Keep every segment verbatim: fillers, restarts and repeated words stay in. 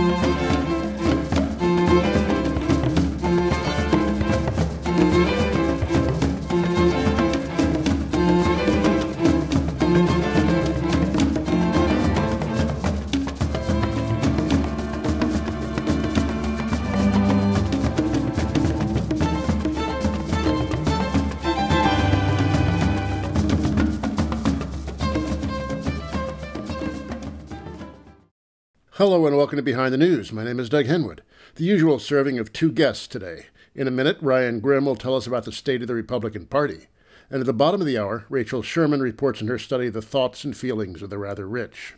Hello and welcome to Behind the News. My name is Doug Henwood. The usual serving of two guests today. In a minute, Ryan Grim will tell us about the state of the Republican Party. And at the bottom of the hour, Rachel Sherman reports in her study the thoughts and feelings of the rather rich.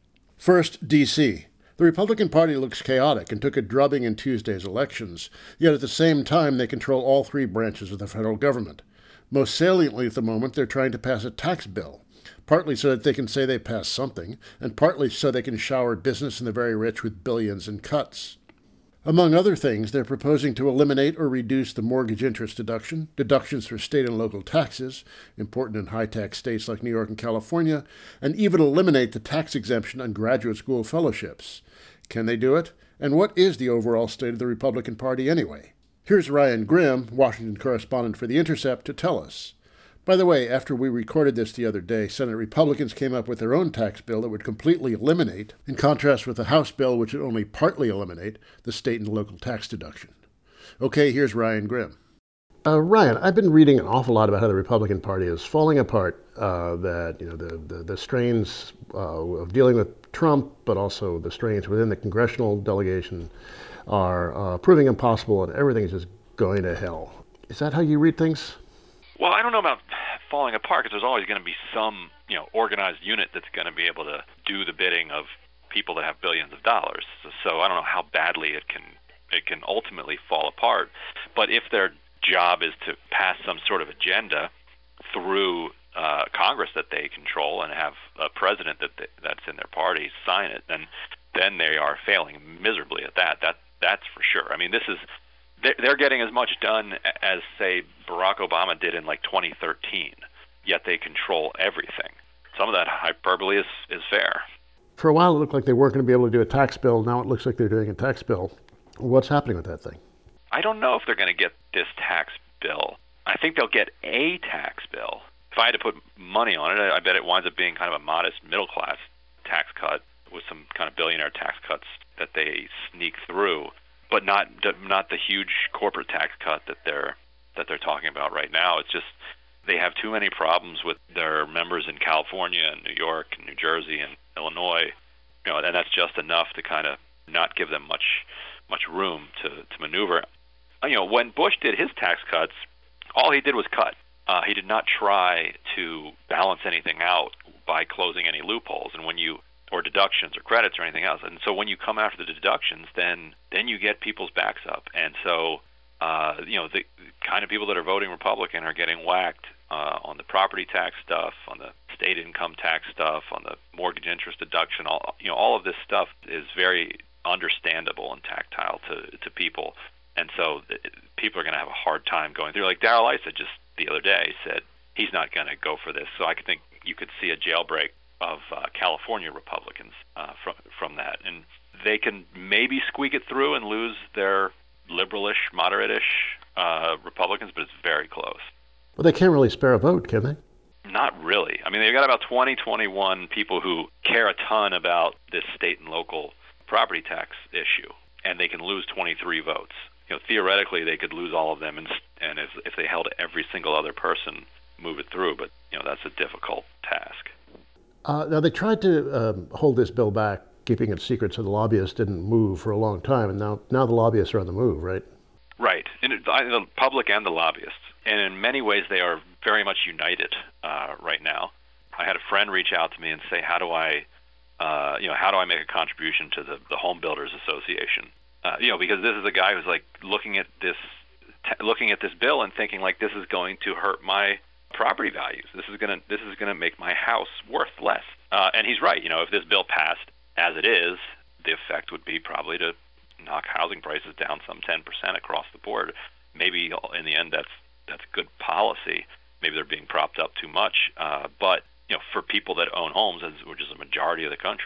First, D C The Republican Party looks chaotic and took a drubbing in Tuesday's elections, yet at the same time they control all three branches of the federal government. Most saliently at the moment, they're trying to pass a tax bill, partly so that they can say they passed something, and partly so they can shower business and the very rich with billions in cuts. Among other things, they're proposing to eliminate or reduce the mortgage interest deduction, deductions for state and local taxes, important in high-tax states like New York and California, and even eliminate the tax exemption on graduate school fellowships. Can they do it? And what is the overall state of the Republican Party anyway? Here's Ryan Grim, Washington correspondent for The Intercept, to tell us. By the way, after we recorded this the other day, Senate Republicans came up with their own tax bill that would completely eliminate, in contrast with the House bill which would only partly eliminate, the state and local tax deduction. Okay, here's Ryan Grim. Uh, Ryan, I've been reading an awful lot about how the Republican Party is falling apart, uh, that, you know, the, the, the strains uh, of dealing with Trump, but also the strains within the congressional delegation are uh, proving impossible and everything's just going to hell. Is that how you read things? Well, I don't know about falling apart because there's always going to be some, you know, organized unit that's going to be able to do the bidding of people that have billions of dollars. So, so I don't know how badly it can it can ultimately fall apart. But if their job is to pass some sort of agenda through uh, Congress that they control and have a president that they, that's in their party sign it, then then they are failing miserably at that. That that's for sure. I mean, this is. They're getting as much done as, say, Barack Obama did in, like, twenty thirteen, yet they control everything. Some of that hyperbole is, is fair. For a while, it looked like they weren't going to be able to do a tax bill. Now it looks like they're doing a tax bill. What's happening with that thing? I don't know if they're going to get this tax bill. I think they'll get a tax bill. If I had to put money on it, I bet it winds up being kind of a modest middle-class tax cut with some kind of billionaire tax cuts that they sneak through. But not not the huge corporate tax cut that they're that they're talking about right now. It's just they have too many problems with their members in California and New York and New Jersey and Illinois, you know, and that's just enough to kind of not give them much much room to, to maneuver. You know, when Bush did his tax cuts, all he did was cut. Uh, he did not try to balance anything out by closing any loopholes. And when you or deductions or credits or anything else. And so when you come after the deductions, then then you get people's backs up. And so, uh, you know, the kind of people that are voting Republican are getting whacked uh, on the property tax stuff, on the state income tax stuff, on the mortgage interest deduction. All, you know, all of this stuff is very understandable and tactile to, to people. And so th- people are going to have a hard time going through. Like Darrell Issa just the other day said he's not going to go for this. So I could think you could see a jailbreak of uh, California Republicans uh, from from that, and they can maybe squeak it through and lose their liberalish, moderate-ish uh, Republicans, but it's very close. Well, they can't really spare a vote, can they? Not really. I mean, they've got about twenty, twenty-one people who care a ton about this state and local property tax issue, and they can lose twenty-three votes. You know, theoretically, they could lose all of them, and, and if, if they held every single other person, move it through. But you know, that's a difficult task. Uh, now, they tried to um, hold this bill back, keeping it secret so the lobbyists didn't move for a long time, and now now the lobbyists are on the move, right? Right, and it, the public and the lobbyists. And in many ways, they are very much united uh, right now. I had a friend reach out to me and say, how do I, uh, you know, how do I make a contribution to the, the Home Builders Association? Uh, you know, because this is a guy who's like looking at this, t- looking at this bill and thinking like this is going to hurt my property values. This is gonna this is gonna make my house worth less. Uh, and he's right. You know, if this bill passed as it is, the effect would be probably to knock housing prices down some ten percent across the board. Maybe in the end, that's that's good policy. Maybe they're being propped up too much. Uh, but you know, for people that own homes, which is a majority of the country,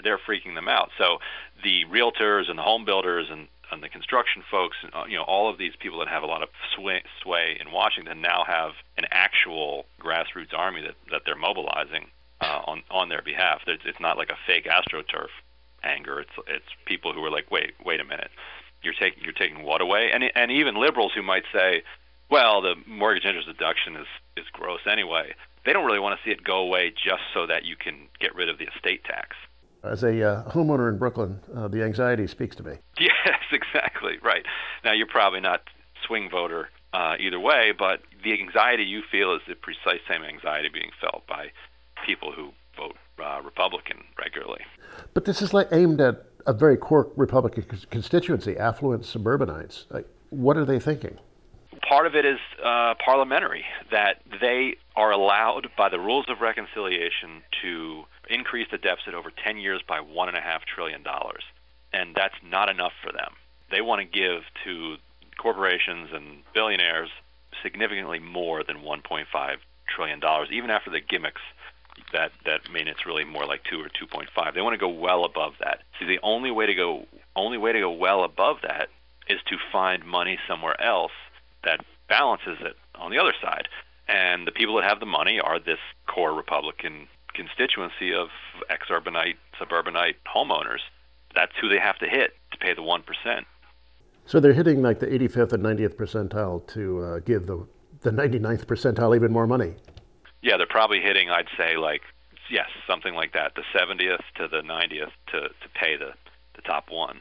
they're freaking them out. So the realtors and the home builders and, and the construction folks, and, uh, you know, all of these people that have a lot of sway, sway in Washington now have an actual grassroots army that, that they're mobilizing uh, on on their behalf. It's, it's not like a fake AstroTurf anger. It's it's people who are like, wait, wait a minute, you're taking you're taking what away? And and even liberals who might say, well, the mortgage interest deduction is is gross anyway. They don't really want to see it go away just so that you can get rid of the estate tax. As a uh, homeowner in Brooklyn, uh, the anxiety speaks to me. Yes, exactly, right. Now, you're probably not swing voter uh, either way, but the anxiety you feel is the precise same anxiety being felt by people who vote uh, Republican regularly. But this is like aimed at a very core Republican constituency, affluent suburbanites. Like, what are they thinking? Part of it is uh, parliamentary, that they are allowed by the rules of reconciliation to increase the deficit over ten years by one point five trillion dollars. And that's not enough for them. They want to give to corporations and billionaires significantly more than one point five trillion dollars, even after the gimmicks that, that mean it's really more like two or two point five. They want to go well above that. See, the only way to go only way to go well above that is to find money somewhere else that balances it on the other side. And the people that have the money are this core Republican constituency of exurbanite, suburbanite homeowners. That's who they have to hit to pay the one percent. So they're hitting like the eighty-fifth and ninetieth percentile to uh, give the, the ninety-ninth percentile even more money. Yeah, they're probably hitting, I'd say, like, yes, something like that, the seventieth to the ninetieth to, to pay the, the top one.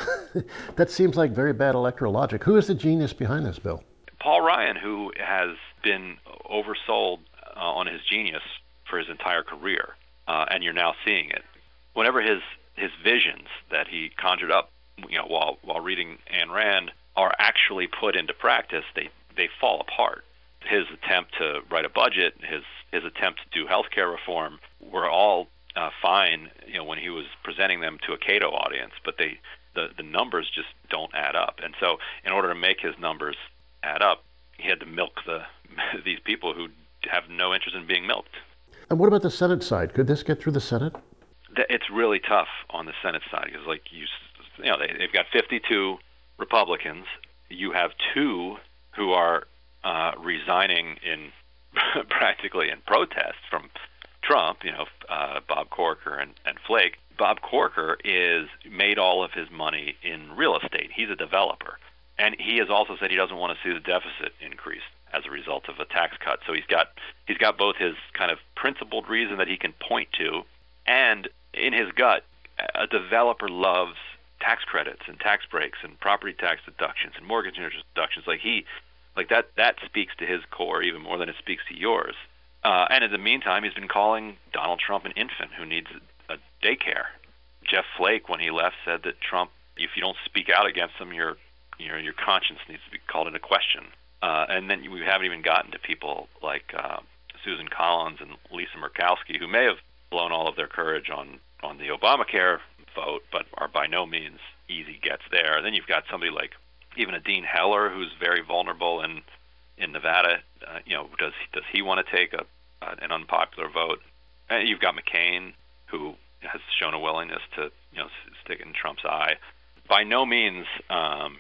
That seems like very bad electoral logic. Who is the genius behind this bill? Paul Ryan, who has been oversold uh, on his genius for his entire career, uh, and you're now seeing it. Whenever his his visions that he conjured up, you know, while while reading Ayn Rand are actually put into practice, they they fall apart. His attempt to write a budget, his his attempt to do healthcare reform, were all uh, fine, you know, when he was presenting them to a Cato audience, but they the the numbers just don't add up. And so, in order to make his numbers add up, he had to milk the these people who have no interest in being milked. And what about the Senate side? Could this get through the Senate? It's really tough on the Senate side because, like you, you know, they, they've got fifty-two Republicans. You have two who are uh, resigning in practically in protest from Trump. You know, uh, Bob Corker and, and Flake. Bob Corker is made all of his money in real estate. He's a developer. And he has also said he doesn't want to see the deficit increase as a result of a tax cut. So he's got he's got both his kind of principled reason that he can point to, and in his gut, a developer loves tax credits and tax breaks and property tax deductions and mortgage interest deductions. Like he, like that that speaks to his core even more than it speaks to yours. Uh, and in the meantime, he's been calling Donald Trump an infant who needs a, a daycare. Jeff Flake, when he left, said that Trump, if you don't speak out against him, you're You know, your conscience needs to be called into question. Uh, and then we haven't even gotten to people like uh, Susan Collins and Lisa Murkowski, who may have blown all of their courage on, on the Obamacare vote, but are by no means easy gets there. And then you've got somebody like even a Dean Heller, who's very vulnerable in in Nevada. Uh, you know, does does he want to take a uh, an unpopular vote? And you've got McCain, who has shown a willingness to you know stick it in Trump's eye. By no means um,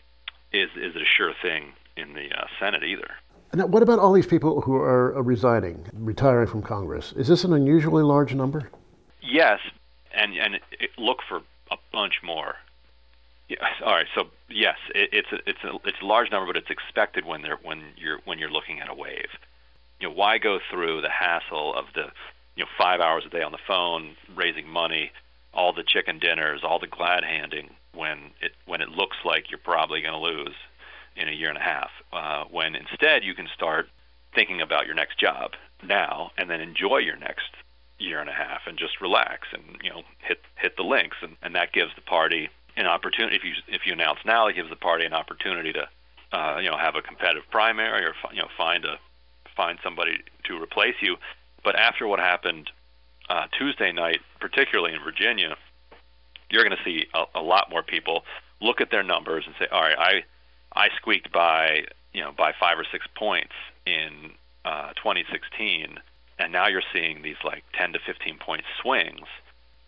is is it a sure thing in the uh, Senate either. Now, what about all these people who are uh, resigning, retiring from Congress? Is this an unusually large number? Yes, and and it, look for a bunch more. Yeah, all right, so yes, it, it's a, it's a it's a large number, but it's expected when they're when you're when you're looking at a wave. You know, why go through the hassle of the you know five hours a day on the phone raising money, all the chicken dinners, all the glad handing when it when it looks like you're probably going to lose in a year and a half, uh, when instead you can start thinking about your next job now and then enjoy your next year and a half and just relax and you know hit hit the links, and, and that gives the party an opportunity. If you if you announce now, it gives the party an opportunity to uh, you know have a competitive primary or you know find a find somebody to replace you. But after what happened uh, Tuesday night, particularly in Virginia, you're going to see a, a lot more people look at their numbers and say, all right, I I squeaked by you know by five or six points in uh, twenty sixteen, and now you're seeing these like ten to fifteen point swings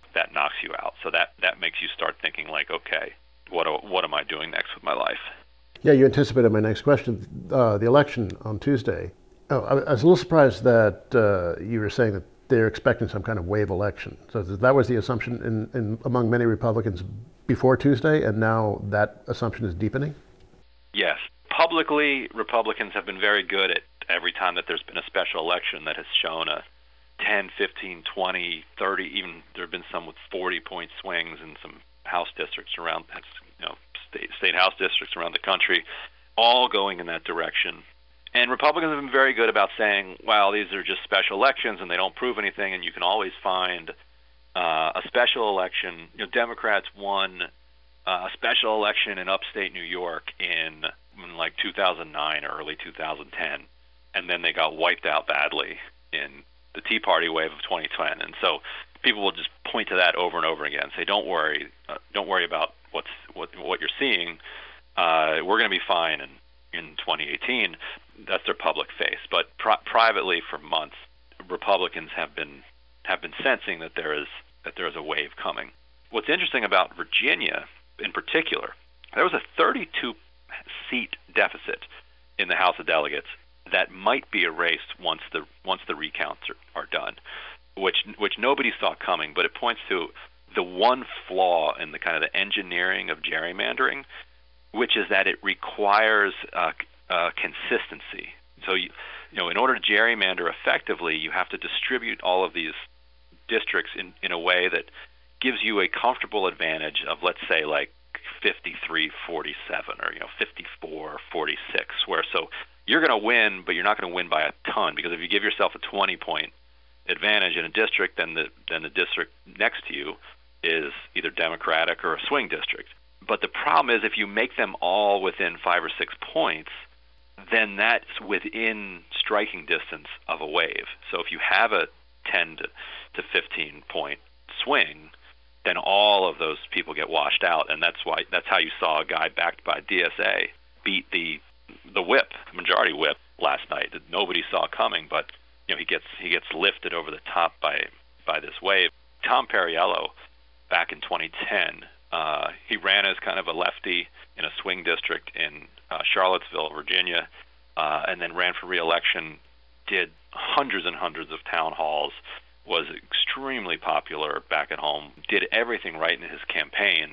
that knocks you out. So that, that makes you start thinking like, okay, what do, what am I doing next with my life? Yeah, you anticipated my next question. Uh, the election on Tuesday. Oh, I I was a little surprised that uh, you were saying that they're expecting some kind of wave election. So that was the assumption in, in among many Republicans before Tuesday, and now that assumption is deepening? Yes. Publicly, Republicans have been very good at every time that there's been a special election that has shown a ten, fifteen, twenty, thirty, even there have been some with forty-point swings in some House districts around, you know, state, state House districts around the country, all going in that direction. And Republicans have been very good about saying, well, these are just special elections and they don't prove anything, and you can always find uh, a special election. You know, Democrats won uh, a special election in upstate New York in, in like two thousand nine or early two thousand ten, and then they got wiped out badly in the Tea Party wave of twenty ten. And so people will just point to that over and over again and say, don't worry, uh, don't worry about what's what what you're seeing. Uh, we're going to be fine in, in twenty eighteen. That's their public face. But pri- privately, for months, Republicans have been have been sensing that there is that there is a wave coming. What's interesting about Virginia, in particular, there was a thirty-two seat deficit in the House of Delegates that might be erased once the once the recounts are, are done, which which nobody saw coming. But it points to the one flaw in the kind of the engineering of gerrymandering, which is that it requires uh, uh, consistency. So, you, you know, in order to gerrymander effectively, you have to distribute all of these districts in, in a way that gives you a comfortable advantage of, let's say, like fifty-three forty-seven or, you know, fifty-four forty-six, where so you're going to win, but you're not going to win by a ton, because if you give yourself a twenty-point advantage in a district, then the then the district next to you is either Democratic or a swing district. But the problem is, if you make them all within five or six points, then that's within striking distance of a wave. So if you have a ten to fifteen point swing, then all of those people get washed out, and that's why that's how you saw a guy backed by D S A beat the the whip, majority whip, last night that nobody saw coming. But you know, he gets he gets lifted over the top by by this wave. Tom Perriello, back in twenty ten, uh, he ran as kind of a lefty in a swing district in uh, Charlottesville, Virginia, uh, and then ran for re-election, did hundreds and hundreds of town halls, was extremely popular back at home, did everything right in his campaign,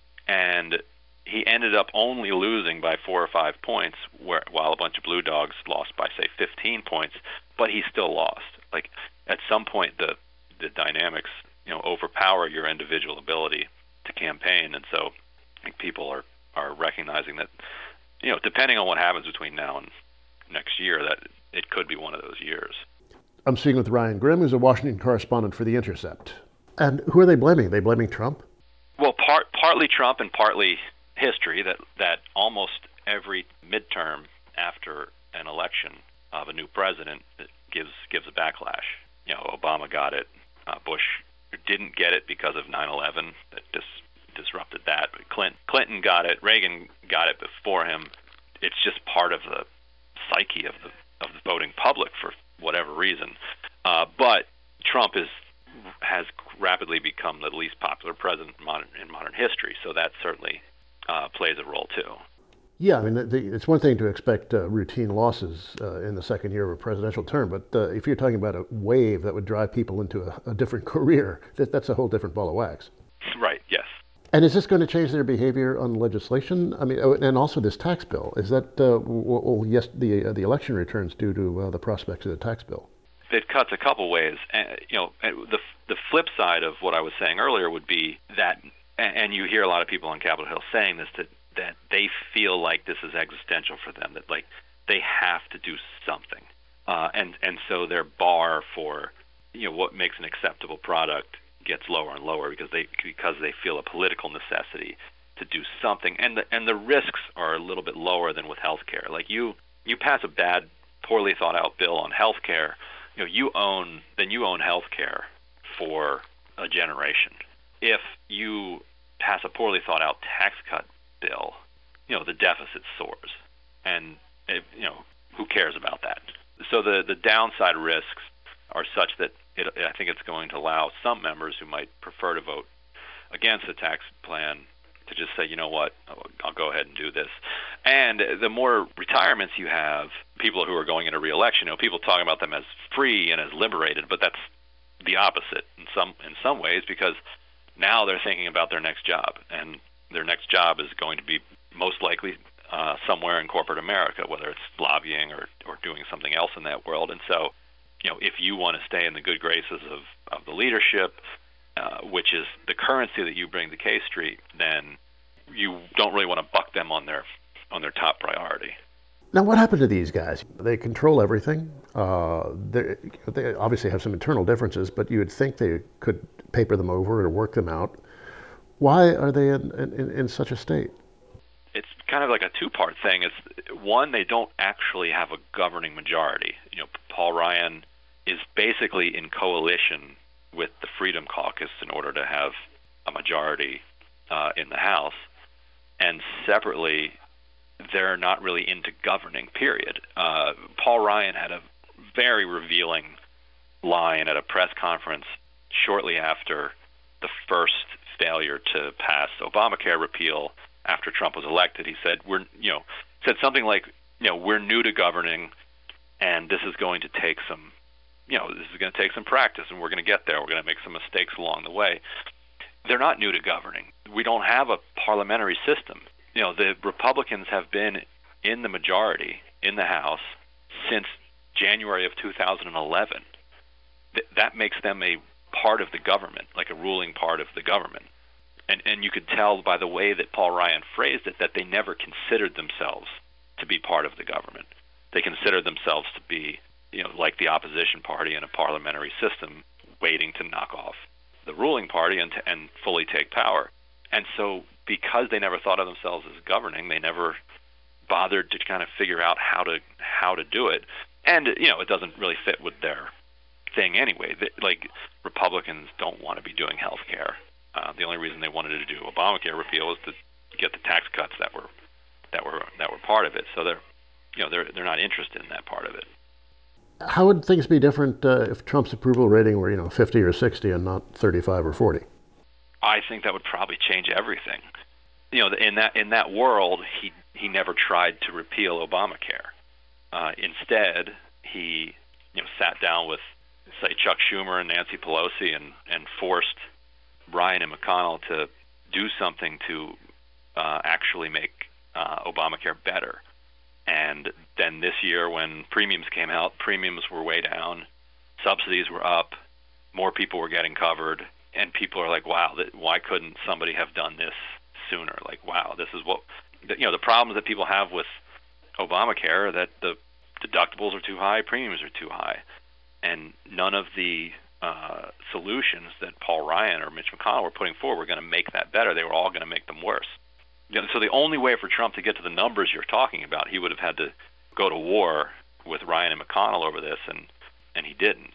and he ended up only losing by four or five points, where, while a bunch of blue dogs lost by, say, fifteen points, but he still lost. Like, at some point, the the dynamics, you know, overpower your individual ability to campaign, and so I think people are, are recognizing that, you know, depending on what happens between now and next year, that it could be one of those years. I'm speaking with Ryan Grim, who's a Washington correspondent for The Intercept. And who are they blaming? Are they blaming Trump? Well, part, partly Trump and partly history, that, that almost every midterm after an election of a new president gives gives a backlash. You know, Obama got it. Uh, Bush didn't get it because of nine eleven. That dis, disrupted that. But Clinton, Clinton got it. Reagan got it before him. It's just part of the psyche of the of the voting public for whatever reason. Uh, but Trump is has rapidly become the least popular president in modern, in modern history, so that certainly uh, plays a role too. Yeah, I mean, the, it's one thing to expect uh, routine losses uh, in the second year of a presidential term, but uh, if you're talking about a wave that would drive people into a, a different career, that, that's a whole different ball of wax. Right, yes. And is this going to change their behavior on legislation? I mean, and also this tax bill. Is that, uh, well, yes, the uh, the election returns due to uh, the prospects of the tax bill? It cuts a couple ways. Uh, you know, the the flip side of what I was saying earlier would be that, and you hear a lot of people on Capitol Hill saying this, that that they feel like this is existential for them, that like they have to do something, uh, and and so their bar for, you know, what makes an acceptable product gets lower and lower because they because they feel a political necessity to do something, and the and the risks are a little bit lower than with healthcare. Like you you pass a bad, poorly thought out bill on healthcare, you know, you own then you own healthcare for a generation. If you pass a poorly thought out tax cut bill, you know, the deficit soars, and it, you know, who cares about that? So the the downside risks are such that it, I think it's going to allow some members who might prefer to vote against the tax plan to just say, you know what, I'll go ahead and do this. And the more retirements you have, people who are going into re-election, you know, people talking about them as free and as liberated, but that's the opposite in some in some ways, because now they're thinking about their next job, and their next job is going to be most likely uh, somewhere in corporate America, whether it's lobbying or, or doing something else in that world. And so, you know, if you want to stay in the good graces of, of the leadership, uh, which is the currency that you bring to K Street, then you don't really want to buck them on their on their top priority. Now, what happened to these guys? They control everything. Uh, they obviously have some internal differences, but you would think they could paper them over or work them out. Why are they in, in, in such a state? It's kind of like a two-part thing. It's one, they don't actually have a governing majority. You know, Paul Ryan is basically in coalition with the Freedom Caucus in order to have a majority uh, in the House, and separately, they're not really into governing, period. Uh, Paul Ryan had a very revealing line at a press conference shortly after the first failure to pass Obamacare repeal after Trump was elected. He said, "We're, you know, said something like, you know, we're new to governing, and this is going to take some, you know, this is going to take some practice, and we're going to get there. We're going to make some mistakes along the way." They're not new to governing. We don't have a parliamentary system. You know, the Republicans have been in the majority in the House since January of two thousand eleven. Th- that makes them a part of the government, like a ruling part of the government. And and you could tell by the way that Paul Ryan phrased it that they never considered themselves to be part of the government. They considered themselves to be, you know, like the opposition party in a parliamentary system, waiting to knock off the ruling party and to, and fully take power. And so because they never thought of themselves as governing, they never bothered to kind of figure out how to how to do it. And, you know, it doesn't really fit with their thing anyway. They, like, Republicans don't want to be doing health care. Uh, the only reason they wanted to do Obamacare repeal was to get the tax cuts that were that were that were part of it. So they're, you know, they're they're not interested in that part of it. How would things be different uh, if Trump's approval rating were, you know, fifty or sixty and not thirty-five or forty? I think that would probably change everything. You know, in that in that world, he he never tried to repeal Obamacare. Uh, instead, he you know sat down with, say, Chuck Schumer and Nancy Pelosi and and forced Ryan and McConnell to do something to uh, actually make uh, Obamacare better. And then this year, when premiums came out, premiums were way down, subsidies were up, more people were getting covered, and people are like, wow, that, why couldn't somebody have done this sooner? Like, wow, this is what, you know, the problems that people have with Obamacare are that the deductibles are too high, premiums are too high, and none of the uh, solutions that Paul Ryan or Mitch McConnell were putting forward were going to make that better. They were all going to make them worse. You know, so the only way for Trump to get to the numbers you're talking about, he would have had to go to war with Ryan and McConnell over this, and, and he didn't.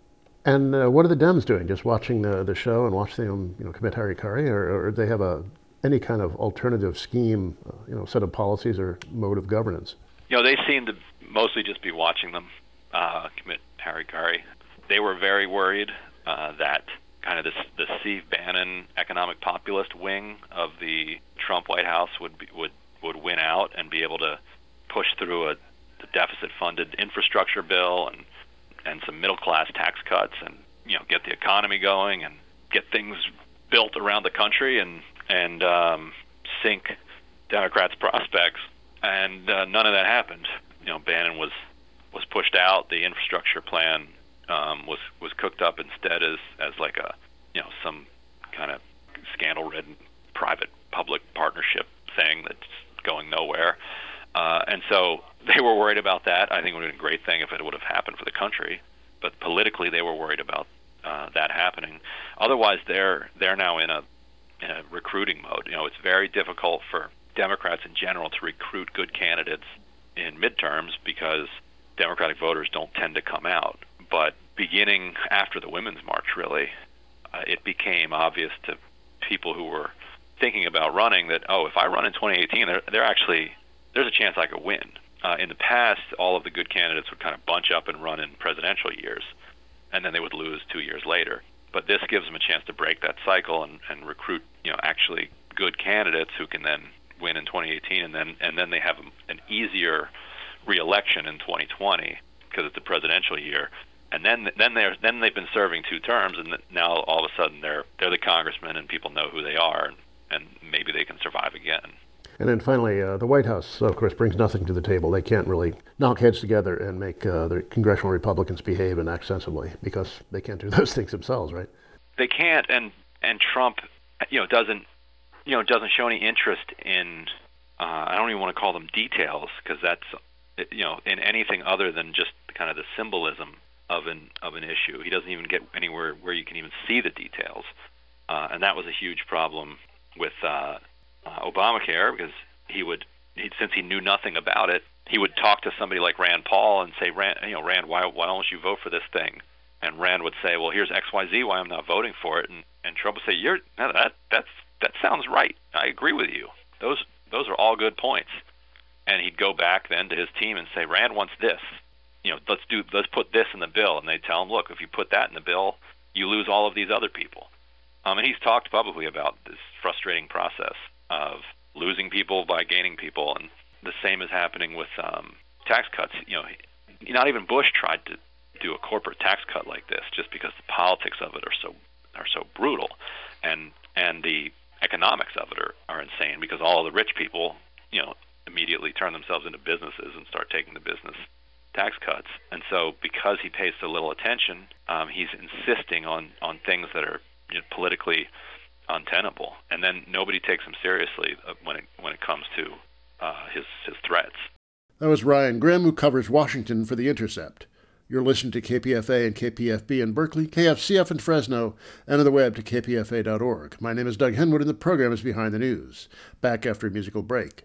And uh, what are the Dems doing? Just watching the, the show and watching them, you know, commit harikari, or, or do they have a any kind of alternative scheme, uh, you know, set of policies or mode of governance? You know, they seem to mostly just be watching them uh, commit harikari. They were very worried uh, that kind of this, the Steve Bannon economic populist wing of the Trump White House would be, would would win out and be able to push through a the deficit-funded infrastructure bill and and some middle-class tax cuts, and you know get the economy going and get things built around the country and and um, sink Democrats' prospects. And uh, none of that happened. You know, Bannon was was pushed out. The infrastructure plan um, was was cooked up instead as as like a you know some kind of scandal-ridden private-public partnership thing that's going nowhere. Uh, and so they were worried about that. I think it would have been a great thing if it would have happened for the country. But politically, they were worried about uh, that happening. Otherwise, they're they're now in a in a recruiting mode. You know, it's very difficult for Democrats in general to recruit good candidates in midterms because Democratic voters don't tend to come out. But beginning after the Women's March, really, uh, it became obvious to people who were thinking about running that, oh, if I run in twenty eighteen, they're, they're actually there's a chance I could win. Uh, in the past, all of the good candidates would kind of bunch up and run in presidential years. and then they would lose two years later. But this gives them a chance to break that cycle and, and recruit, you know, actually good candidates who can then win in twenty eighteen, and then and then they have an easier re-election in twenty twenty because it's a presidential year. And then then they're then they've been serving two terms, and now all of a sudden they're they're the congressman, and people know who they are, and, and maybe they can survive again. And then finally, uh, the White House, of course, brings nothing to the table. They can't really knock heads together and make uh, the congressional Republicans behave and act sensibly because they can't do those things themselves, right? They can't, and and Trump, you know, doesn't you know doesn't show any interest in. Uh, I don't even want to call them details because that's you know in anything other than just kind of the symbolism of an of an issue. He doesn't even get anywhere where you can even see the details, uh, and that was a huge problem with. Uh, Uh, Obamacare, because he would, he, since he knew nothing about it, he would talk to somebody like Rand Paul and say, Rand, you know, Rand, why, why don't you vote for this thing? And Rand would say, well, here's X Y Z why I'm not voting for it, and and Trump would say, you're no, that that's that sounds right. I agree with you. Those those are all good points. And he'd go back then to his team and say, Rand wants this. You know, let's do let's put this in the bill. And they tell him, look, if you put that in the bill, you lose all of these other people. Um, and he's talked publicly about this frustrating process of losing people by gaining people, and the same is happening with um, tax cuts. You know, not even Bush tried to do a corporate tax cut like this, just because the politics of it are so are so brutal, and and the economics of it are, are insane because all of the rich people, you know, immediately turn themselves into businesses and start taking the business tax cuts. And so, because he pays so little attention, um, he's insisting on on things that are you know, politically untenable, and then nobody takes him seriously when it when it comes to uh, his his threats. That was Ryan Grim, who covers Washington for The Intercept. You're listening to K P F A and K P F B in Berkeley, K F C F in Fresno, and on the web to k p f a dot org. My name is Doug Henwood, and the program is Behind the News. Back after a musical break.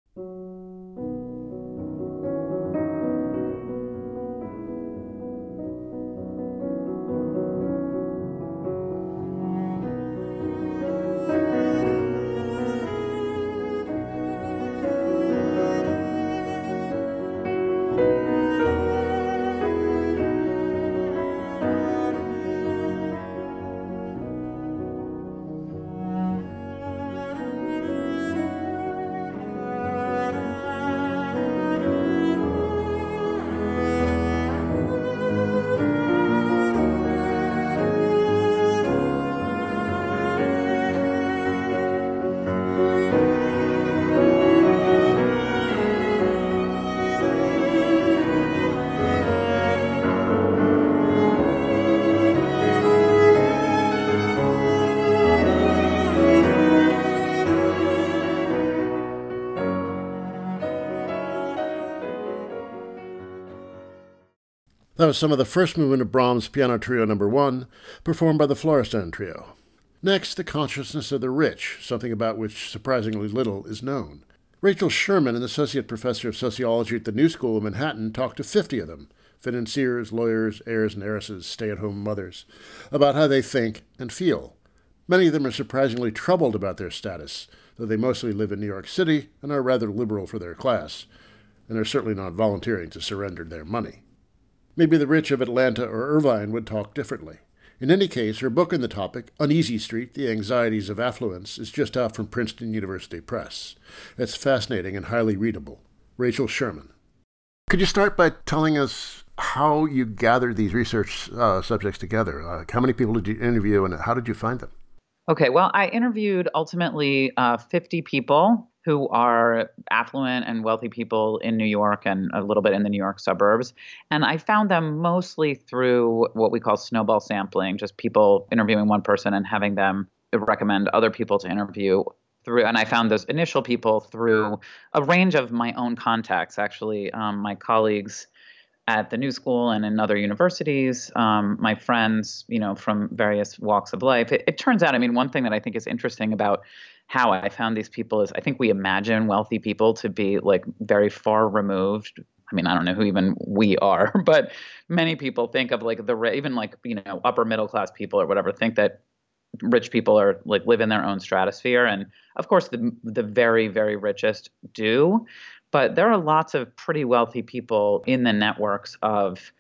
That was some of the first movement of Brahms' Piano Trio Number One, performed by the Florestan Trio. Next, the consciousness of the rich, something about which surprisingly little is known. Rachel Sherman, an associate professor of sociology at the New School of Manhattan, talked to fifty of them, financiers, lawyers, heirs and heiresses, stay-at-home mothers, about how they think and feel. Many of them are surprisingly troubled about their status, though they mostly live in New York City and are rather liberal for their class, and are certainly not volunteering to surrender their money. Maybe the rich of Atlanta or Irvine would talk differently. In any case, her book on the topic, Uneasy Street, The Anxieties of Affluence, is just out from Princeton University Press. It's fascinating and highly readable. Rachel Sherman. Could you start by telling us how you gathered these research uh, subjects together? Uh, how many people did you interview, and how did you find them? Okay, well, I interviewed ultimately uh, fifty people who are affluent and wealthy people in New York and a little bit in the New York suburbs. And I found them mostly through what we call snowball sampling, just people interviewing one person and having them recommend other people to interview through. And I found those initial people through a range of my own contacts, actually, um, my colleagues at the New School and in other universities, um, my friends, you know, from various walks of life. It, it turns out, I mean, one thing that I think is interesting about how I found these people is I think we imagine wealthy people to be like very far removed. I mean, I don't know who even we are, but many people think of like the, even like, you know, upper middle class people or whatever, think that rich people are like live in their own stratosphere. And of course, the the very, very richest do. But there are lots of pretty wealthy people in the networks of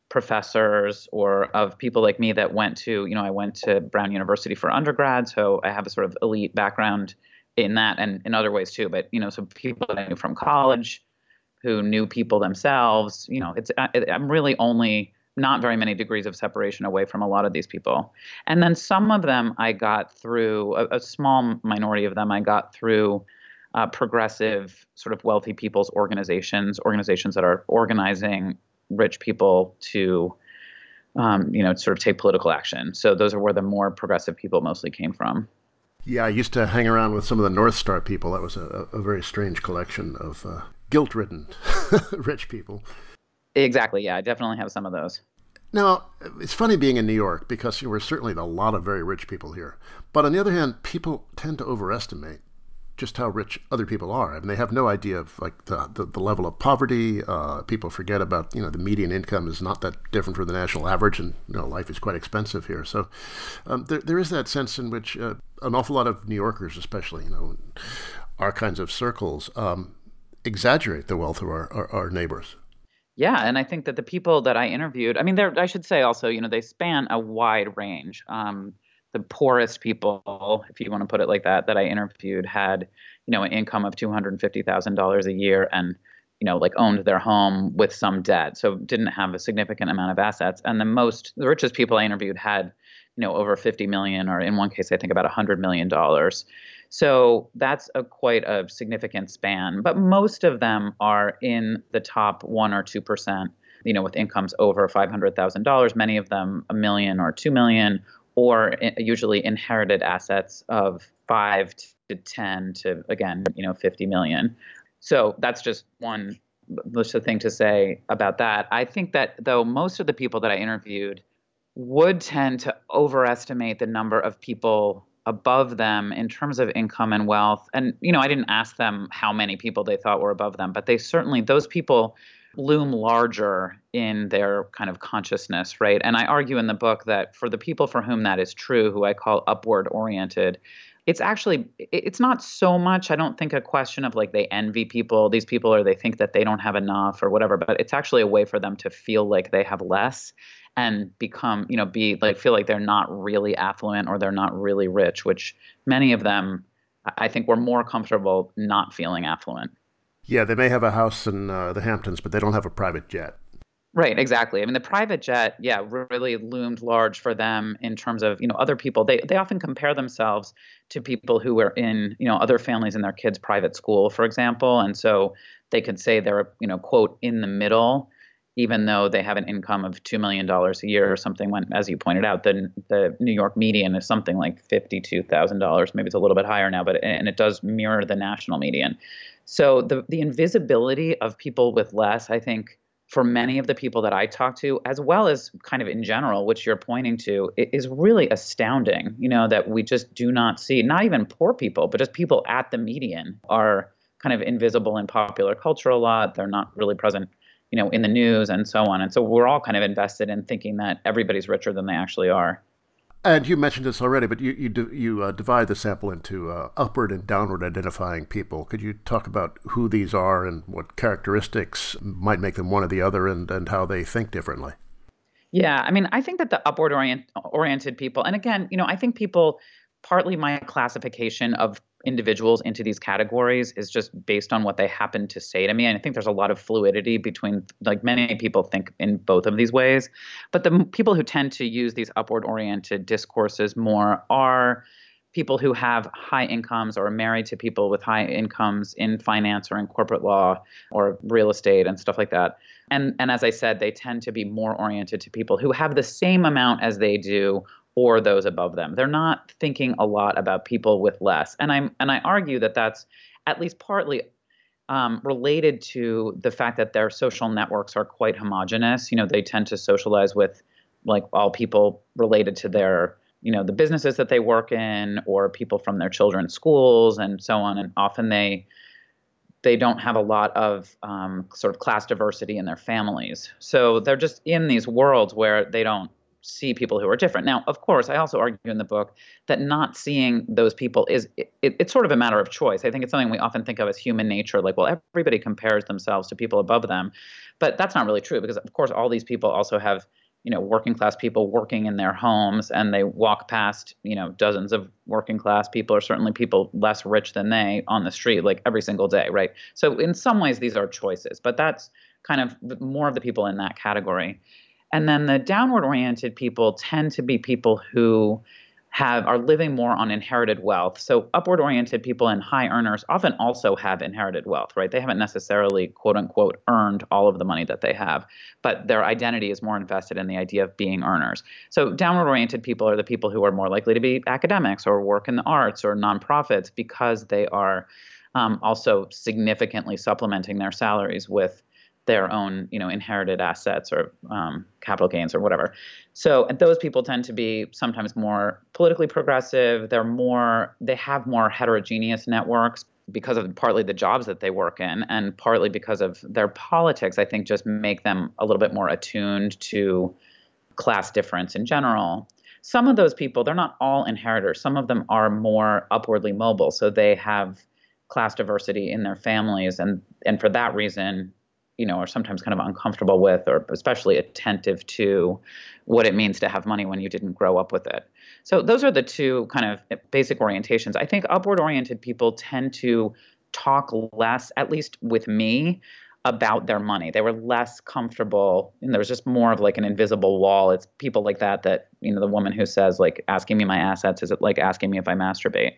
professors or of people like me that went to, you know, I went to Brown University for undergrad, so I have a sort of elite background in that and in other ways too. But, you know, some people that I knew from college who knew people themselves, you know, it's I, I'm really only not very many degrees of separation away from a lot of these people. And then some of them I got through, a, a small minority of them I got through uh, progressive sort of wealthy people's organizations, organizations that are organizing rich people to, um, you know, sort of take political action. So those are where the more progressive people mostly came from. Yeah, I used to hang around with some of the North Star people. That was a, a very strange collection of uh, guilt-ridden rich people. Exactly. Yeah, I definitely have some of those. Now, it's funny being in New York because you know, we're certainly a lot of very rich people here. But on the other hand, people tend to overestimate just how rich other people are. I mean, they have no idea of like the the, the level of poverty. Uh, people forget about you know the median income is not that different from the national average, and you know life is quite expensive here. So um, there there is that sense in which uh, an awful lot of New Yorkers, especially you know our kinds of circles, um, exaggerate the wealth of our, our, our neighbors. Yeah, and I think that the people that I interviewed, I mean, they're, I should say also, you know, they span a wide range. Um, the poorest people, if you want to put it like that, that I interviewed had, you know, an income of two hundred fifty thousand dollars a year and, you know, like owned their home with some debt. So didn't have a significant amount of assets. And the most, the richest people I interviewed had, you know, over fifty million, or in one case, I think about one hundred million dollars. So that's a quite a significant span, but most of them are in the top one or two percent, you know, with incomes over five hundred thousand dollars, many of them a million or two million, or usually inherited assets of five to ten to, again, you know, fifty million. So that's just one just a thing to say about that. I think that though most of the people that I interviewed would tend to overestimate the number of people above them in terms of income and wealth. And, you know, I didn't ask them how many people they thought were above them, but they certainly, those people loom larger in their kind of consciousness, right? And I argue in the book that for the people for whom that is true, who I call upward oriented, it's actually, it's not so much, I don't think, a question of like they envy people, these people, or they think that they don't have enough or whatever, but it's actually a way for them to feel like they have less and become, you know, be like, feel like they're not really affluent or they're not really rich, which many of them, I think, were more comfortable not feeling affluent. Yeah, they may have a house in uh, the Hamptons, but they don't have a private jet. Right, exactly. I mean, the private jet, yeah, really loomed large for them in terms of, you know, other people. They they often compare themselves to people who were in, you know, other families in their kids' private school, for example. And so they could say they're, you know, quote, in the middle, even though they have an income of two million dollars a year or something. When, as you pointed out, the the New York median is something like fifty-two thousand dollars. Maybe it's a little bit higher now, but and it does mirror the national median. So the the invisibility of people with less, I think, for many of the people that I talk to, as well as kind of in general, which you're pointing to, it is really astounding, you know, that we just do not see, not even poor people, but just people at the median are kind of invisible in popular culture a lot. They're not really present, you know, in the news and so on. And so we're all kind of invested in thinking that everybody's richer than they actually are. And you mentioned this already, but you you, you uh, divide the sample into uh, upward and downward identifying people. Could you talk about who these are and what characteristics might make them one or the other, and, and how they think differently? Yeah, I mean, I think that the upward orient, oriented people, and again, you know, I think people, partly my classification of individuals into these categories is just based on what they happen to say to me. And I think there's a lot of fluidity between, like, many people think in both of these ways. But the m- people who tend to use these upward oriented discourses more are people who have high incomes or are married to people with high incomes in finance or in corporate law or real estate and stuff like that. And and as I said, they tend to be more oriented to people who have the same amount as they do or those above them. They're not thinking a lot about people with less. And I'm and I argue that that's at least partly um, related to the fact that their social networks are quite homogenous. You know, they tend to socialize with like all people related to their, you know, the businesses that they work in or people from their children's schools and so on. And often they they don't have a lot of um, sort of class diversity in their families. So they're just in these worlds where they don't see people who are different. Now, of course, I also argue in the book that not seeing those people is it, it's sort of a matter of choice. I think it's something we often think of as human nature, like, well, everybody compares themselves to people above them. But that's not really true because, of course, all these people also have, you know, working class people working in their homes, and they walk past, you know, dozens of working class people, or certainly people less rich than they, on the street, like every single day, right? So in some ways, these are choices, but that's kind of more of the people in that category. And then the downward oriented people tend to be people who have are living more on inherited wealth. So upward oriented people and high earners often also have inherited wealth, right? They haven't necessarily, quote unquote, earned all of the money that they have, but their identity is more invested in the idea of being earners. So downward oriented people are the people who are more likely to be academics or work in the arts or nonprofits because they are um, also significantly supplementing their salaries with their own, you know, inherited assets or um, capital gains or whatever. So and those people tend to be sometimes more politically progressive. They're more, they have more heterogeneous networks because of partly the jobs that they work in and partly because of their politics, I think just make them a little bit more attuned to class difference in general. Some of those people, they're not all inheritors. Some of them are more upwardly mobile. So they have class diversity in their families. And, and for that reason, you know, are sometimes kind of uncomfortable with, or especially attentive to, what it means to have money when you didn't grow up with it. So those are the two kind of basic orientations. I think upward-oriented people tend to talk less, at least with me, about their money. They were less comfortable, and there was just more of like an invisible wall. It's people like that that, you know, the woman who says, like, asking me my assets, is it like asking me if I masturbate?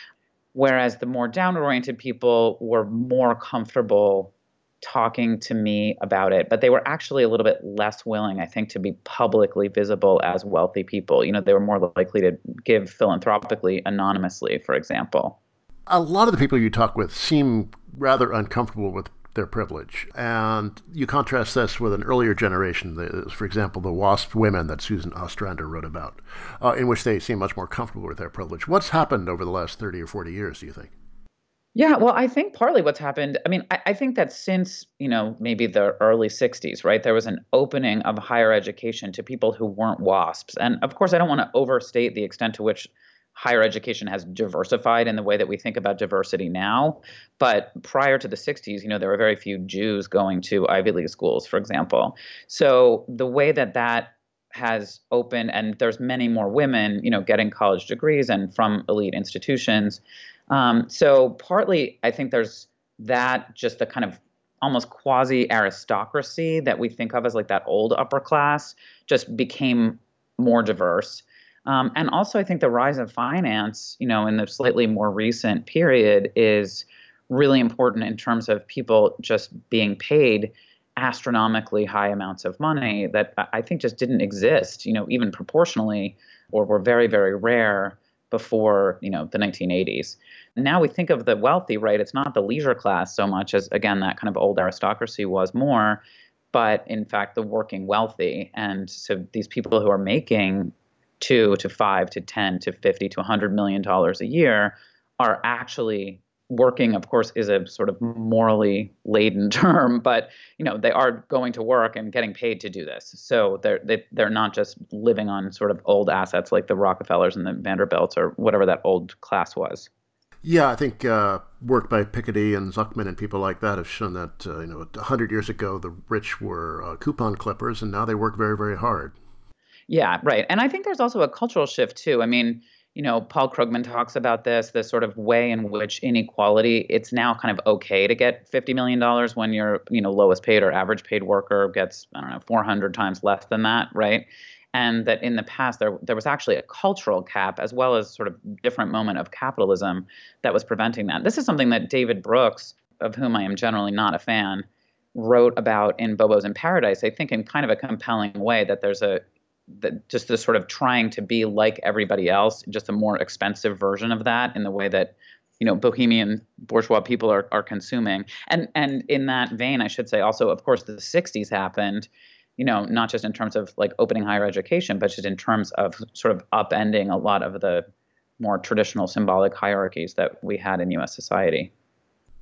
Whereas the more downward-oriented people were more comfortable talking to me about it, but they were actually a little bit less willing, I think, to be publicly visible as wealthy people. You know, they were more likely to give philanthropically anonymously, for example. A lot of the people you talk with seem rather uncomfortable with their privilege. And you contrast this with an earlier generation, the, for example, the WASP women that Susan Ostrander wrote about, uh, in which they seem much more comfortable with their privilege. What's happened over the last thirty or forty years, do you think? Yeah, well, I think partly what's happened, I mean, I, I think that since, you know, maybe the early sixties, right, there was an opening of higher education to people who weren't WASPs. And of course, I don't want to overstate the extent to which higher education has diversified in the way that we think about diversity now. But prior to the sixties, you know, there were very few Jews going to Ivy League schools, for example. So the way that that has opened, and there's many more women, you know, getting college degrees and from elite institutions. Um, so partly, I think there's that, just the kind of almost quasi-aristocracy that we think of as like that old upper class just became more diverse. Um, and also, I think the rise of finance, you know, in the slightly more recent period is really important in terms of people just being paid astronomically high amounts of money that I think just didn't exist, you know, even proportionally, or were very, very rare before, you know, the nineteen eighties. Now we think of the wealthy, right? It's not the leisure class so much as, again, that kind of old aristocracy was more, but in fact, the working wealthy. And so these people who are making two to five to ten to fifty to one hundred million dollars a year are actually working. Of course, is a sort of morally laden term, but you know, they are going to work and getting paid to do this. So they're they, they're not just living on sort of old assets like the Rockefellers and the Vanderbilts or whatever that old class was. Yeah, I think uh, work by Piketty and Zuckman and people like that have shown that uh, you know, a hundred years ago the rich were uh, coupon clippers, and now they work very, very hard. Yeah, right. And I think there's also a cultural shift too. I mean, you know, Paul Krugman talks about this, this sort of way in which inequality, it's now kind of okay to get fifty million dollars when your, you know, lowest paid or average paid worker gets, I don't know, four hundred times less than that, right? And that in the past, there there was actually a cultural cap as well as sort of different moment of capitalism that was preventing that. This is something that David Brooks, of whom I am generally not a fan, wrote about in Bobo's in Paradise, I think in kind of a compelling way, that there's a that just the sort of trying to be like everybody else, just a more expensive version of that in the way that, you know, bohemian bourgeois people are, are consuming. And and in that vein, I should say also, of course, the sixties happened, you know, not just in terms of like opening higher education, but just in terms of sort of upending a lot of the more traditional symbolic hierarchies that we had in U S society.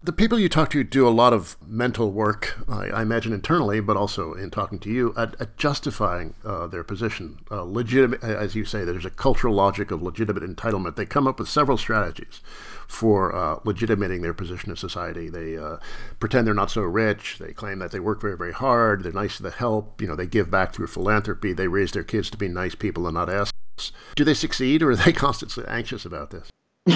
The people you talk to do a lot of mental work, I, I imagine internally, but also in talking to you, at, at justifying uh, their position. Uh, legitimate, as you say, there's a cultural logic of legitimate entitlement. They come up with several strategies for uh, legitimating their position in society. They uh, pretend they're not so rich. They claim that they work very, very hard. They're nice to the help. You know, they give back through philanthropy. They raise their kids to be nice people and not assholes. Do they succeed, or are they constantly anxious about this?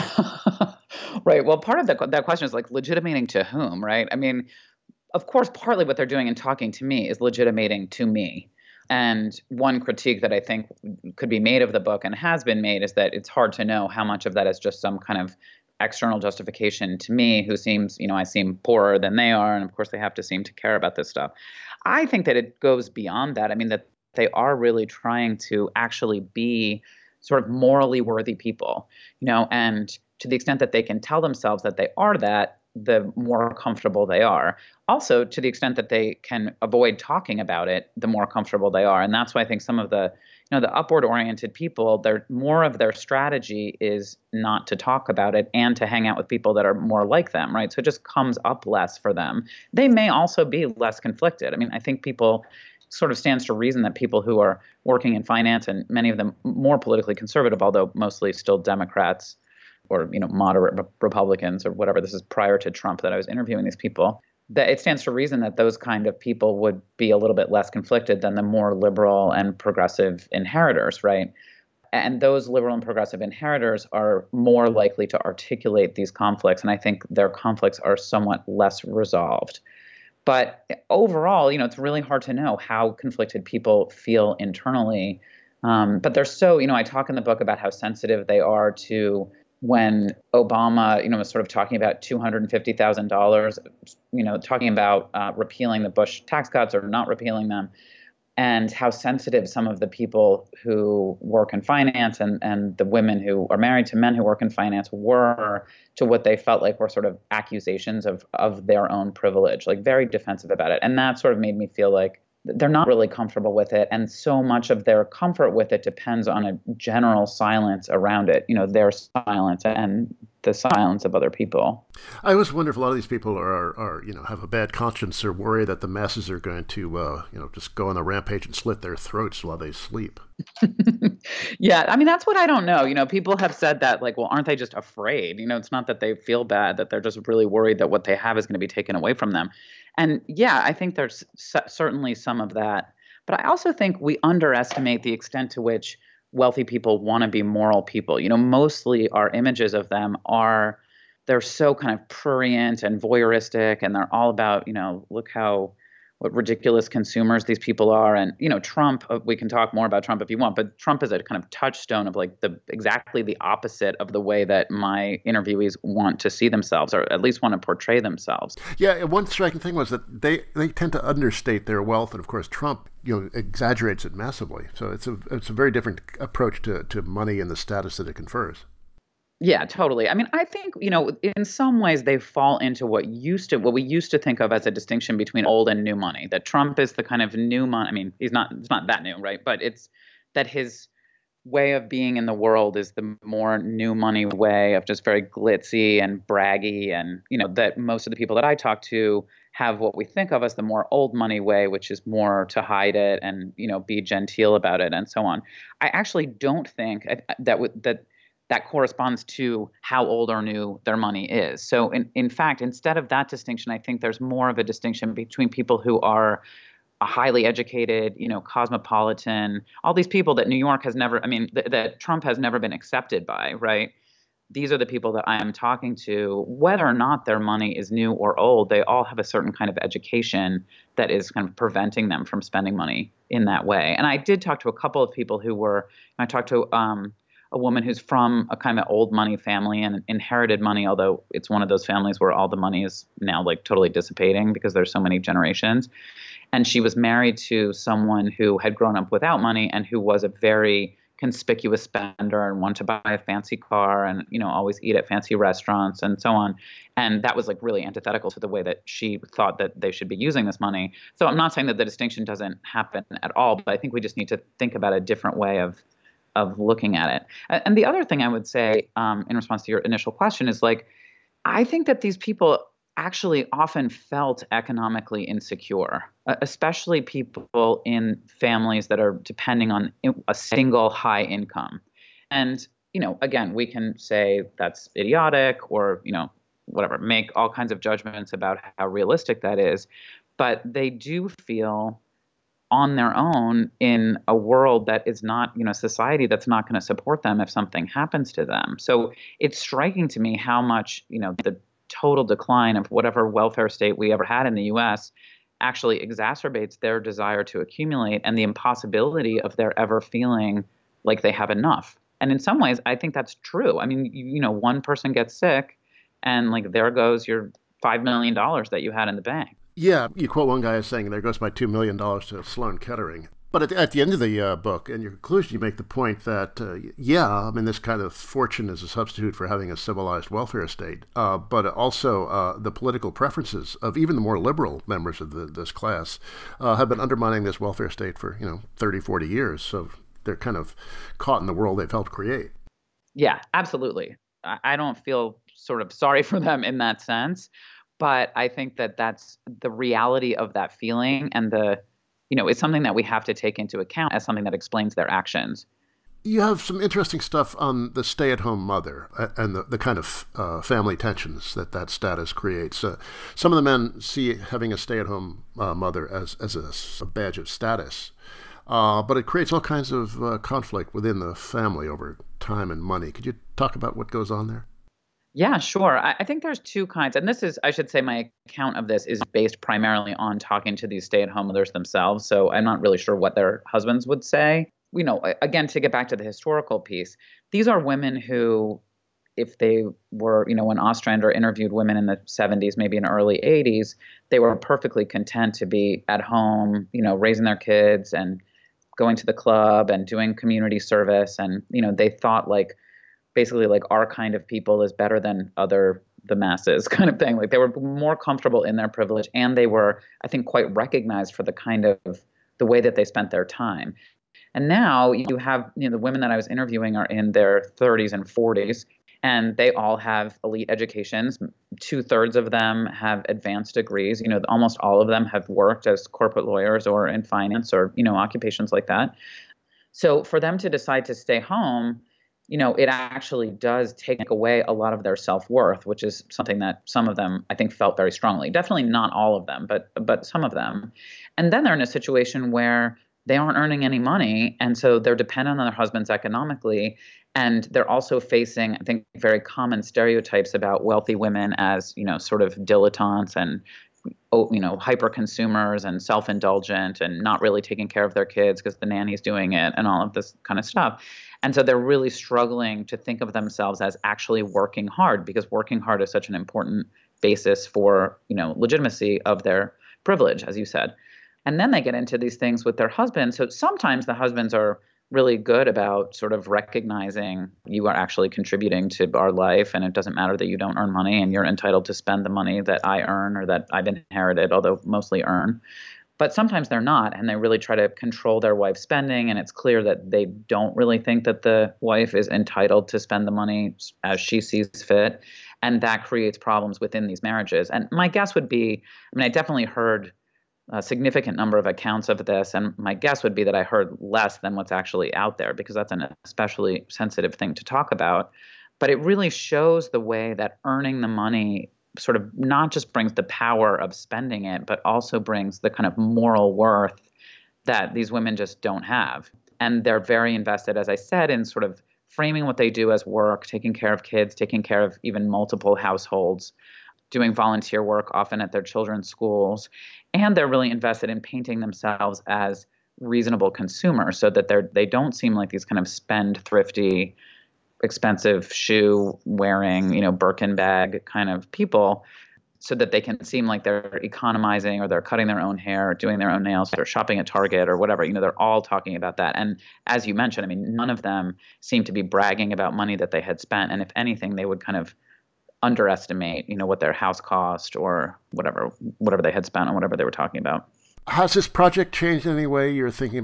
Right. Well, part of the, that question is like legitimating to whom, right? I mean, of course, partly what they're doing in talking to me is legitimating to me. And one critique that I think could be made of the book and has been made is that it's hard to know how much of that is just some kind of external justification to me, who seems, you know, I seem poorer than they are. And of course, they have to seem to care about this stuff. I think that it goes beyond that. I mean, that they are really trying to actually be sort of morally worthy people, you know, and to the extent that they can tell themselves that they are that, the more comfortable they are. Also, to the extent that they can avoid talking about it, the more comfortable they are. And that's why I think some of the, you know, the upward-oriented people, they're more of their strategy is not to talk about it and to hang out with people that are more like them, right? So it just comes up less for them. They may also be less conflicted. I mean, I think people sort of stands to reason that people who are working in finance, and many of them more politically conservative, although mostly still Democrats, or, you know, moderate re- Republicans or whatever. This is prior to Trump that I was interviewing these people. That it stands to reason that those kind of people would be a little bit less conflicted than the more liberal and progressive inheritors, right? And those liberal and progressive inheritors are more likely to articulate these conflicts. And I think their conflicts are somewhat less resolved. But overall, you know, it's really hard to know how conflicted people feel internally. Um, but they're so, you know, I talk in the book about how sensitive they are to when Obama, you know, was sort of talking about two hundred fifty thousand dollars, you know, talking about uh, repealing the Bush tax cuts or not repealing them, and how sensitive some of the people who work in finance and, and the women who are married to men who work in finance were to what they felt like were sort of accusations of, of their own privilege, like very defensive about it. And that sort of made me feel like they're not really comfortable with it. And so much of their comfort with it depends on a general silence around it, you know, their silence and the silence of other people. I always wonder if a lot of these people are, are you know, have a bad conscience or worry that the masses are going to, uh, you know, just go on a rampage and slit their throats while they sleep. Yeah, I mean, that's what I don't know. You know, people have said that, like, well, aren't they just afraid? You know, it's not that they feel bad, that they're just really worried that what they have is going to be taken away from them. And yeah, I think there's c- certainly some of that. But I also think we underestimate the extent to which wealthy people want to be moral people. You know, mostly our images of them are, they're so kind of prurient and voyeuristic, and they're all about, you know, look how, what ridiculous consumers these people are. And, you know, Trump, uh, we can talk more about Trump if you want, but Trump is a kind of touchstone of like the exactly the opposite of the way that my interviewees want to see themselves, or at least want to portray themselves. Yeah, one striking thing was that they, they tend to understate their wealth, and of course Trump, you know, exaggerates it massively. So it's a it's a very different approach to, to money and the status that it confers. Yeah, totally. I mean, I think, you know, in some ways they fall into what used to, what we used to think of as a distinction between old and new money, that Trump is the kind of new money. I mean, he's not, it's not that new, right? But it's that his way of being in the world is the more new money way of just very glitzy and braggy. And, you know, that most of the people that I talk to have what we think of as the more old money way, which is more to hide it and, you know, be genteel about it and so on. I actually don't think that would, that, that corresponds to how old or new their money is. So in, in fact, instead of that distinction, I think there's more of a distinction between people who are a highly educated, you know, cosmopolitan, all these people that New York has never, I mean, th- that Trump has never been accepted by, right? These are the people that I am talking to. Whether or not their money is new or old, they all have a certain kind of education that is kind of preventing them from spending money in that way. And I did talk to a couple of people who were, I talked to, um, a woman who's from a kind of old money family and inherited money, although it's one of those families where all the money is now like totally dissipating because there's so many generations. And she was married to someone who had grown up without money and who was a very conspicuous spender and wanted to buy a fancy car and, you know, always eat at fancy restaurants and so on. And that was like really antithetical to the way that she thought that they should be using this money. So I'm not saying that the distinction doesn't happen at all, but I think we just need to think about a different way of of looking at it. And the other thing I would say um, in response to your initial question is like, I think that these people, actually often felt economically insecure, uh, especially people in families that are depending on a single high income. And, you know, again, we can say that's idiotic or, you know, whatever, make all kinds of judgments about how realistic that is. But they do feel on their own in a world that is not, you know, society that's not going to support them if something happens to them. So it's striking to me how much, you know, the total decline of whatever welfare state we ever had in the U S actually exacerbates their desire to accumulate and the impossibility of their ever feeling like they have enough. And in some ways, I think that's true. I mean, you, you know, one person gets sick and like there goes your five million dollars that you had in the bank. Yeah, you quote one guy as saying, there goes my two million dollars to Sloan Kettering. But at the, at the end of the uh, book, in your conclusion, you make the point that, uh, yeah, I mean, this kind of fortune is a substitute for having a civilized welfare state, uh, but also uh, the political preferences of even the more liberal members of the, this class uh, have been undermining this welfare state for, you know, thirty, forty years. So they're kind of caught in the world they've helped create. Yeah, absolutely. I, I don't feel sort of sorry for them in that sense. But I think that that's the reality of that feeling, and the, you know, it's something that we have to take into account as something that explains their actions. You have some interesting stuff on the stay-at-home mother and the, the kind of uh, family tensions that that status creates. Uh, some of the men see having a stay-at-home uh, mother as, as a, a badge of status, uh, but it creates all kinds of uh, conflict within the family over time and money. Could you talk about what goes on there? Yeah, sure. I, I think there's two kinds. And this is, I should say, my account of this is based primarily on talking to these stay-at-home mothers themselves. So I'm not really sure what their husbands would say. You know, again, to get back to the historical piece, these are women who, if they were, you know, when Ostrander interviewed women in the seventies, maybe in early eighties, they were perfectly content to be at home, you know, raising their kids and going to the club and doing community service. And, you know, they thought like, basically like our kind of people is better than other, the masses kind of thing. Like they were more comfortable in their privilege, and they were, I think, quite recognized for the kind of the way that they spent their time. And now you have, you know, the women that I was interviewing are in their thirties and forties, and they all have elite educations. Two thirds of them have advanced degrees. You know, almost all of them have worked as corporate lawyers or in finance or, you know, occupations like that. So for them to decide to stay home, you know, it actually does take away a lot of their self-worth, which is something that some of them, I think, felt very strongly. Definitely not all of them, but but some of them. And then they're in a situation where they aren't earning any money, and so they're dependent on their husbands economically. And they're also facing, I think, very common stereotypes about wealthy women as, you know, sort of dilettantes and, oh, you know, hyper consumers and self-indulgent and not really taking care of their kids because the nanny's doing it and all of this kind of stuff. And so they're really struggling to think of themselves as actually working hard, because working hard is such an important basis for, you know, legitimacy of their privilege, as you said. And then they get into these things with their husbands. So sometimes the husbands are really good about sort of recognizing you are actually contributing to our life, and it doesn't matter that you don't earn money and you're entitled to spend the money that I earn or that I've inherited, although mostly earn. But sometimes they're not, and they really try to control their wife's spending, and it's clear that they don't really think that the wife is entitled to spend the money as she sees fit, and that creates problems within these marriages. And my guess would be, I mean, I definitely heard a significant number of accounts of this, and my guess would be that I heard less than what's actually out there, because that's an especially sensitive thing to talk about. But it really shows the way that earning the money sort of not just brings the power of spending it, but also brings the kind of moral worth that these women just don't have. And they're very invested, as I said, in sort of framing what they do as work, taking care of kids, taking care of even multiple households, doing volunteer work often at their children's schools. And they're really invested in painting themselves as reasonable consumers, so that they're they don't seem like these kind of spend thrifty, expensive shoe wearing, you know, Birkin bag kind of people, so that they can seem like they're economizing, or they're cutting their own hair, or doing their own nails, or shopping at Target or whatever. You know, they're all talking about that. And as you mentioned, I mean, none of them seem to be bragging about money that they had spent. And if anything, they would kind of underestimate, you know, what their house cost or whatever, whatever they had spent on whatever they were talking about. Has this project changed in any way you're thinking about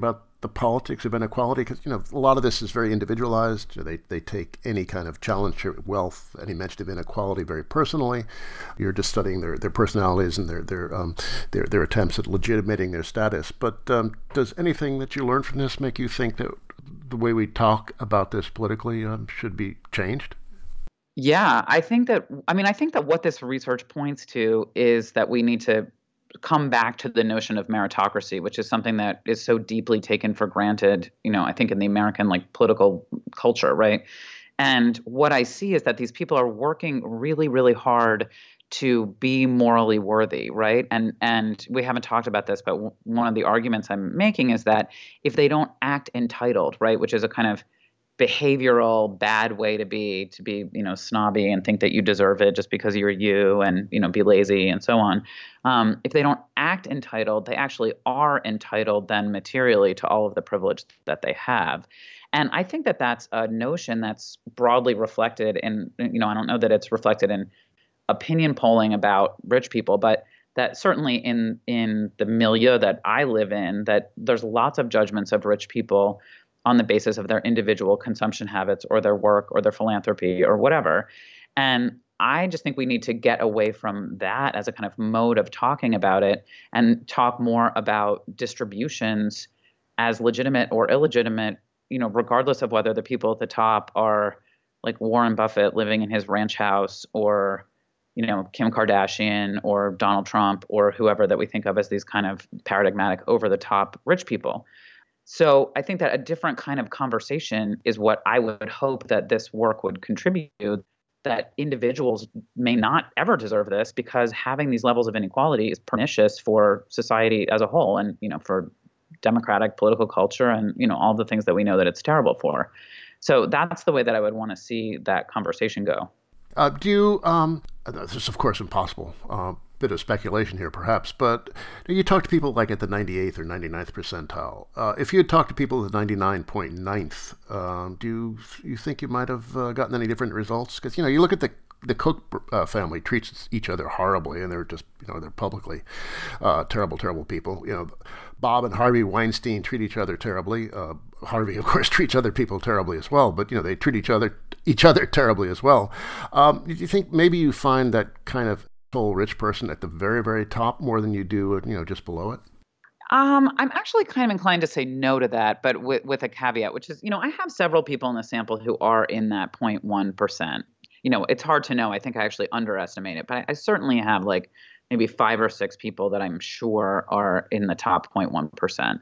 the politics of inequality? Because, you know, a lot of this is very individualized. They, they take any kind of challenge to wealth, any mention of inequality very personally. You're just studying their, their personalities and their their, um, their their attempts at legitimating their status. But um, does anything that you learn from this make you think that the way we talk about this politically um, should be changed? Yeah, I think that, I mean, I think that what this research points to is that we need to come back to the notion of meritocracy, which is something that is so deeply taken for granted, you know, I think in the American like political culture, right? And what I see is that these people are working really, really hard to be morally worthy, right? And and we haven't talked about this, but w- one of the arguments I'm making is that if they don't act entitled, right, which is a kind of behavioral bad way to be, to be, you know, snobby and think that you deserve it just because you're you, and, you know, be lazy and so on. Um, if they don't act entitled, they actually are entitled then materially to all of the privilege that they have. And I think that that's a notion that's broadly reflected in, you know, I don't know that it's reflected in opinion polling about rich people, but that certainly in in the milieu that I live in, that there's lots of judgments of rich people on the basis of their individual consumption habits or their work or their philanthropy or whatever. And I just think we need to get away from that as a kind of mode of talking about it and talk more about distributions as legitimate or illegitimate, you know, regardless of whether the people at the top are like Warren Buffett living in his ranch house, or, you know, Kim Kardashian or Donald Trump or whoever that we think of as these kind of paradigmatic over the top rich people. So I think that a different kind of conversation is what I would hope that this work would contribute to, that individuals may not ever deserve this because having these levels of inequality is pernicious for society as a whole, and, you know, for democratic political culture and, you know, all the things that we know that it's terrible for. So that's the way that I would want to see that conversation go. Uh, do you, um, this is of course impossible, uh, bit of speculation here perhaps, but you talk to people like at the ninety-eighth or ninety-ninth percentile. Uh, if you had talked to people at the ninety-nine point ninth, um, do you, you think you might have uh, gotten any different results? Because, you know, you look at the the Cook uh, family treats each other horribly, and they're just, you know, they're publicly uh, terrible, terrible people. You know, Bob and Harvey Weinstein treat each other terribly. Uh, Harvey, of course, treats other people terribly as well, but, you know, they treat each other each other terribly as well. Um, do you think maybe you find that kind of whole rich person at the very, very top more than you do, you know, just below it? Um, I'm actually kind of inclined to say no to that, but with, with a caveat, which is, you know, I have several people in the sample who are in that zero point one percent. You know, it's hard to know. I think I actually underestimate it, but I, I certainly have like maybe five or six people that I'm sure are in the top zero point one percent.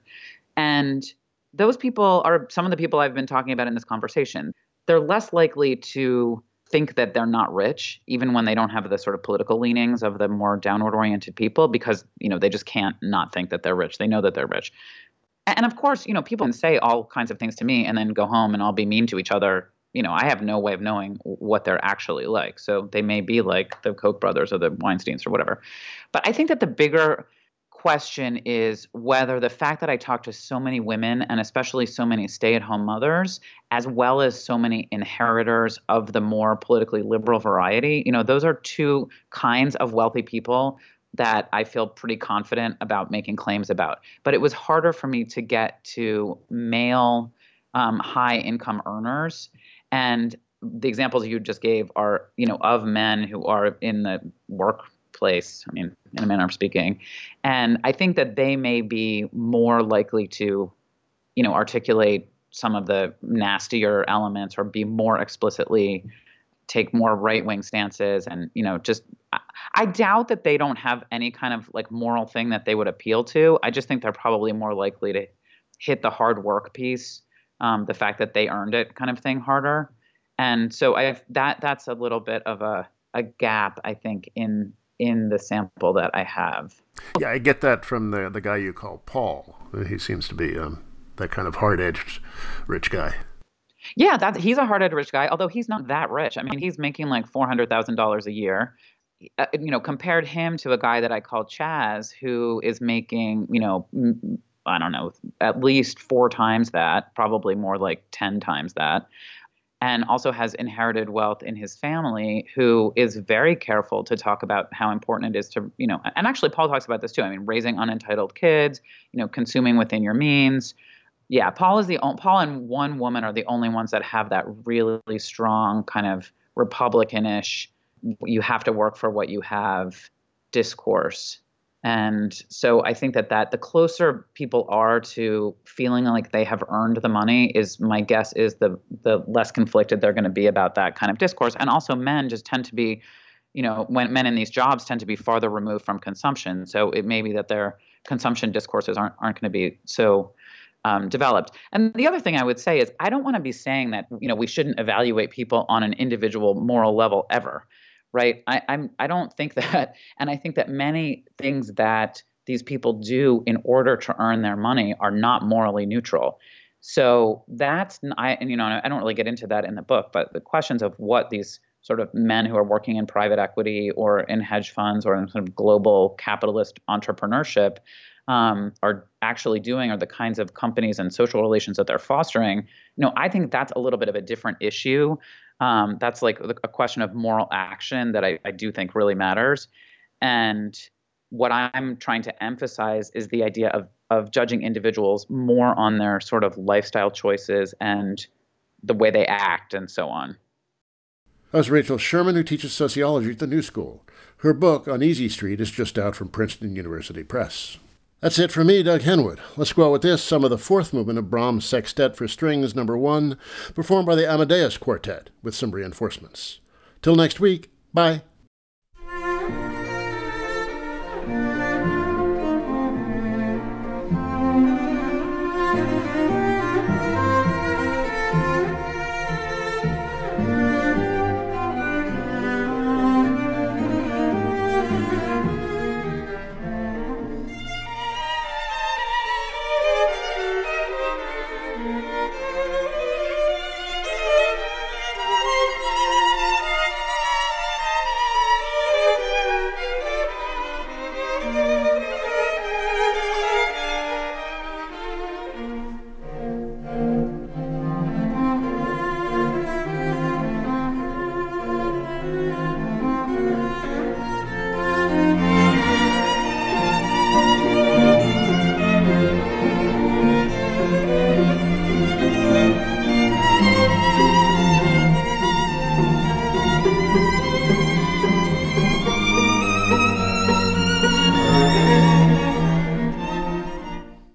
And those people are some of the people I've been talking about in this conversation. They're less likely to think that they're not rich, even when they don't have the sort of political leanings of the more downward-oriented people, because, you know, they just can't not think that they're rich. They know that they're rich. And of course, you know, people can say all kinds of things to me and then go home and all be mean to each other. You know, I have no way of knowing what they're actually like. So they may be like the Koch brothers or the Weinsteins or whatever. But I think that the bigger question is whether the fact that I talk to so many women, and especially so many stay-at-home mothers, as well as so many inheritors of the more politically liberal variety, you know, those are two kinds of wealthy people that I feel pretty confident about making claims about. But it was harder for me to get to male um, high-income earners. And the examples you just gave are, you know, of men who are in the workplace, I mean, in a manner of speaking. And I think that they may be more likely to, you know, articulate some of the nastier elements or be more explicitly take more right-wing stances. And, you know, just, I, I doubt that they don't have any kind of like moral thing that they would appeal to. I just think they're probably more likely to hit the hard work piece. Um, the fact that they earned it kind of thing harder. And so I that that's a little bit of a, a gap, I think, in in the sample that I have. Yeah, I get that from the the guy you call Paul. He seems to be um, that kind of hard-edged rich guy. Yeah, that he's a hard-edged rich guy, although he's not that rich. I mean, he's making like four hundred thousand dollars a year. Uh, you know, compared him to a guy that I call Chaz, who is making, you know, m- I don't know, at least four times that, probably more like ten times that, and also has inherited wealth in his family, who is very careful to talk about how important it is to, you know, and actually Paul talks about this too. I mean, raising unentitled kids, you know, consuming within your means, Yeah, Paul is the on- Paul and one woman are the only ones that have that really strong kind of Republican-ish, you have to work for what you have discourse. And so I think that that the closer people are to feeling like they have earned the money is my guess is the the less conflicted they're going to be about that kind of discourse. And also men just tend to be, you know, when men in these jobs tend to be farther removed from consumption. So it may be that their consumption discourses aren't aren't going to be so um, developed. And the other thing I would say is I don't want to be saying that, you know, we shouldn't evaluate people on an individual moral level ever. Right. I, I'm I don't think that. And I think that many things that these people do in order to earn their money are not morally neutral. So that's I and you know I don't really get into that in the book, but the questions of what these sort of men who are working in private equity or in hedge funds or in sort of global capitalist entrepreneurship um, are actually doing, or the kinds of companies and social relations that they're fostering. You know, I think that's a little bit of a different issue. Um, that's like a question of moral action that I, I do think really matters. And what I'm trying to emphasize is the idea of of judging individuals more on their sort of lifestyle choices and the way they act and so on. That was Rachel Sherman, who teaches sociology at the New School. Her book, On Easy Street, is just out from Princeton University Press. That's it for me, Doug Henwood. Let's go out with this, some of the fourth movement of Brahms' Sextet for Strings number one, performed by the Amadeus Quartet, with some reinforcements. Till next week, bye.